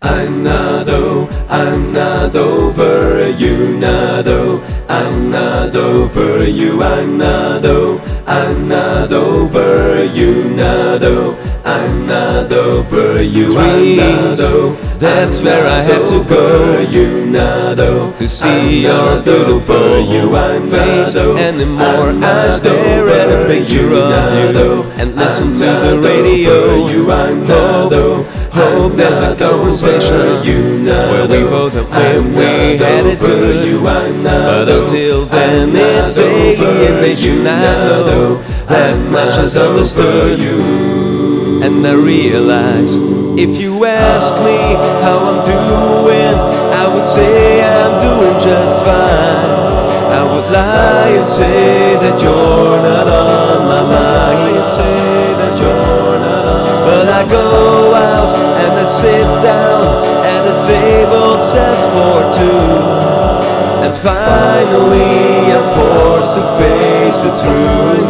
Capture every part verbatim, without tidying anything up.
I'm not o, I'm not over you, not o, I'm not over you, I'm not o, I'm not over you, not o, I'm not over you, I'm not o, that's where I have to go you, not o, to see your beautiful you, I'm face. And the more I stare at a picture of you and listen to the radio, you, I'm not o, hope there's a conversation where we both have when we had it good. But until then it's alienation. I know that much is understood. And I realize if you ask me how I'm doing, I would say I'm doing just fine. I would lie and say that you're not on my mind, say that you're not on. But I go out and I sit down at a table set for two, and finally I'm forced to face the truth.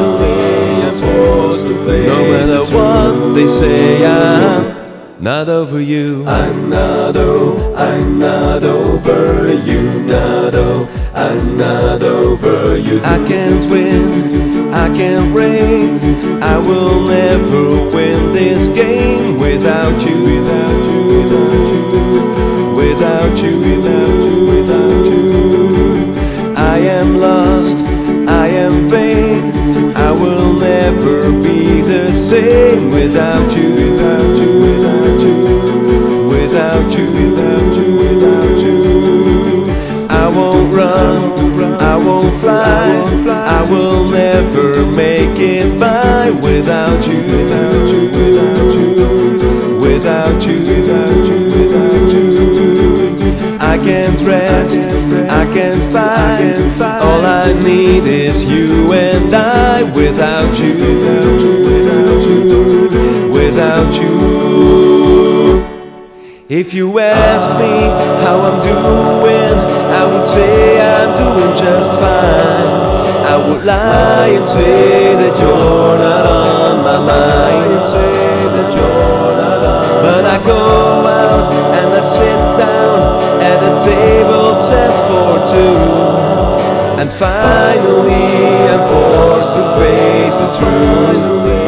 No matter what they say, I'm not over you. I'm not o, I'm not over you, not o, I'm not over you. I can't win, I can't reign, I will never win this game without you, without you, without you, without you, without you. I am lost, I am vain, I will never be the same without you, without you, without you, without you, without you, without you. I won't run, I won't fly, I will never make it by without you, without you, without you, without you, without you, without you. I can't rest, I can't fight, all I need is you and I without you, without you, without you, without you. If you ask me how I'm doing, I would say I'm doing just fine. I would lie and say that you're not on my mind, say that you're not on. But I go out and I sit down at a table set for two, and finally I'm forced to face the truth.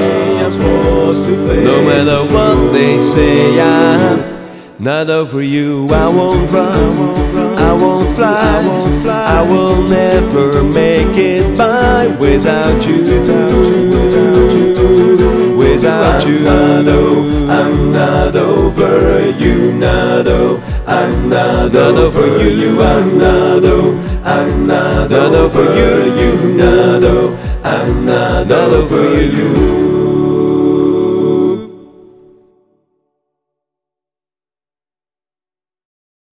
No matter what they say, I'm not over you. I won't run, I won't fly, I will never make it by without you, without you, without you. I'm not o, I'm not over you, not o, I'm not over you, I'm not o, I'm not over you, not o, I'm not over you.